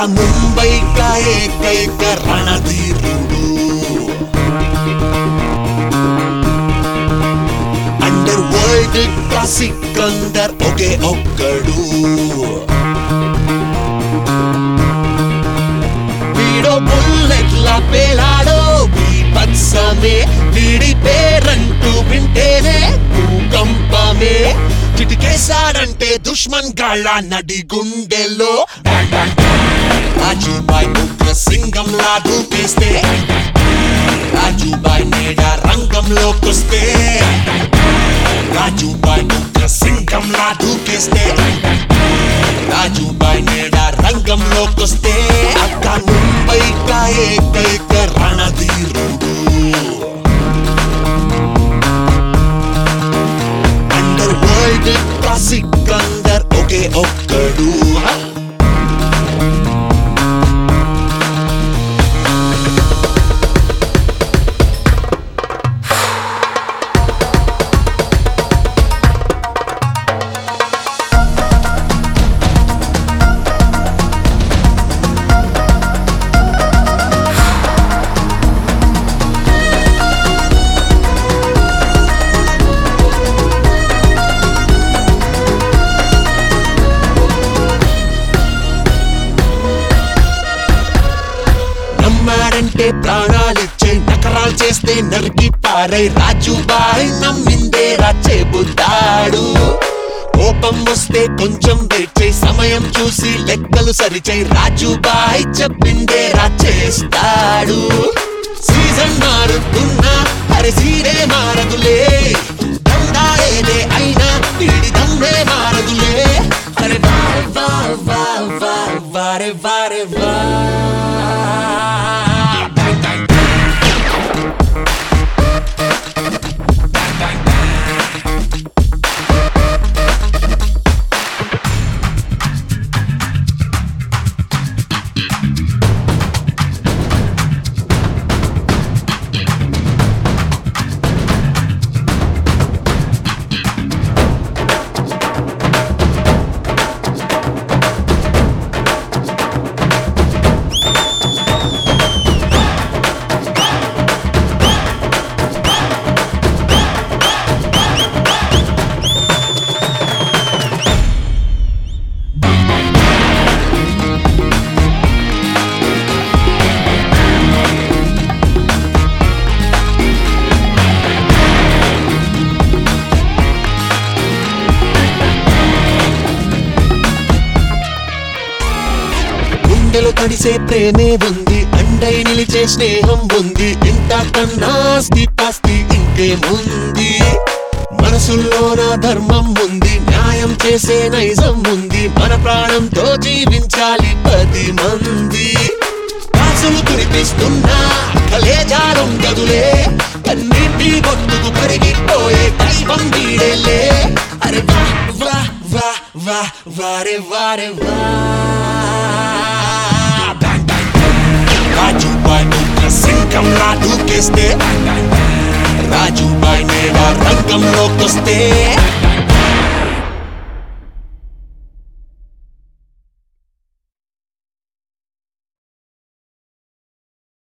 ముంబై का ఏకైక రణధీరుడు under world का సికందర్ ఒకే ఒక్కడు వీడో బుల్లెట్లా పేలాడో బీభత్సమే వీడి పేరంటూ వింటేనే భూకంపమే చిటికేశాడంటే దుష్మన్ గాళ్ళ నడి గుండెల్లో రాజుబాయ్ ఉగ్ర సింగంలా దూకేస్తే రాజుబాయ్ నేడ రంగంలోకొస్తే రాజుబాయ్ ఉగ్ర సింగంలా దూకేస్తే రాజుబాయ్ నేడ రంగంలోకొస్తే అక్క ముంబై का ఏకైక రణధీరుడు అండర్ వరల్డ్ का సికందర్ ఒకే ఒక్కడు నమ్మాడంటే ప్రాణాలిచ్చే నకరాలు చేస్తే నరికి పారై రాజుబాయ్ నమ్మిందే చెబుతాడు కోపం వస్తే కొంచెం వెయిట్ చేయి సమయం చూసి లెక్కలు సరిచేయి రాజుబాయ్ చెప్పిందే చేస్తాడు సీజన్ మారుతున్నా అరే సీరే మారదులే దండా ఏదే అయినా వీడి దమ్మే మారదులే అరే వారే వారే వారే వా గుండెలో తడిసే ప్రేమే ఉంది అండై నిలిచే స్నేహం ఉంది ఇంతకన్నా ఆస్తి ఇంకేముంది మనసుల్లోన ధర్మం ఉంది న్యాయం చేసే నైజం ఉంది మన ప్రాణంతో జీవించాలి 10 మంది కాసులు కురిపిస్తున్నా కలేజాలం గదులే కన్నీటి బొట్టుకు కరిగిపోయే దైవం వీడేలే అరే వా వా వా వా వారే వారే వా రాజుబాయ్ ఉగ్ర సింగంలా దూకేస్తే రాజుబాయ్ నేడ రంగంలోకొస్తే